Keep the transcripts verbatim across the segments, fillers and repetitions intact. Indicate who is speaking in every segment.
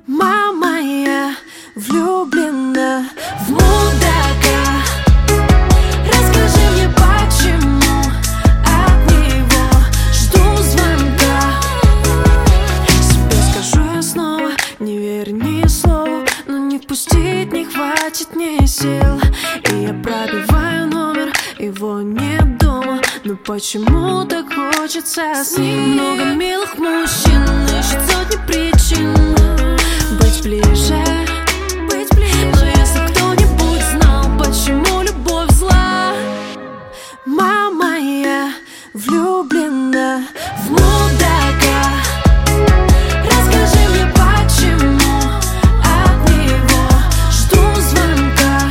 Speaker 1: Мама, я влюблена в мудака. Расскажи мне, почему от него жду звонка. Себе скажу я снова, не верь ни слову, но не впустить не хватит мне сил. И я пробиваю номер, его нет дома, но почему так хочется с ним? Много милых мужчин, ищет сотни причин быть ближе, быть ближе. Но если кто-нибудь знал, почему любовь зла. Мама, я влюблена в мудака. Расскажи мне, почему от него жду звонка.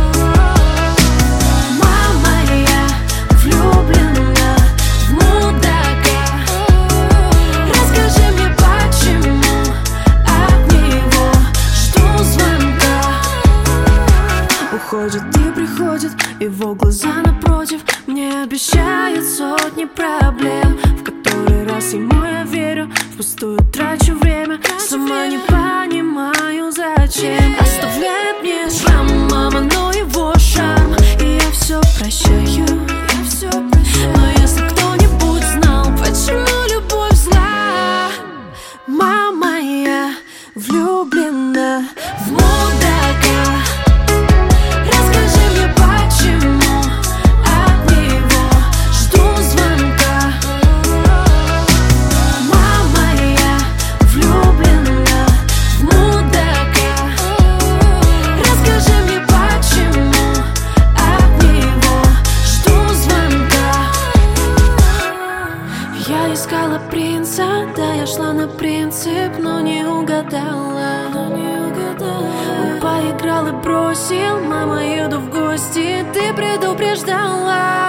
Speaker 1: Мама, я влюблена в мудака. Расскажи мне, почему от него жду звонка. Уходит и приходит, его глаза напротив мне обещают сотни проблем, в который раз ему я верю, впустую трачу время, сама не понимаю зачем. Оставляет мне шрам, мама, но его шарм, и я все прощаю, я все прощаю. Но если кто-нибудь знал, почему любовь зла. Мама, я влюблена в мудака. Расскажи мне, почему от него жду звонка. Мама, я влюблена в мудака. Расскажи мне, почему от него жду звонка. Я искала принца, да, я шла на принцип, но не угадала, но не угадала. Он поиграл и бросил, мама, еду в гости, ты предупреждала.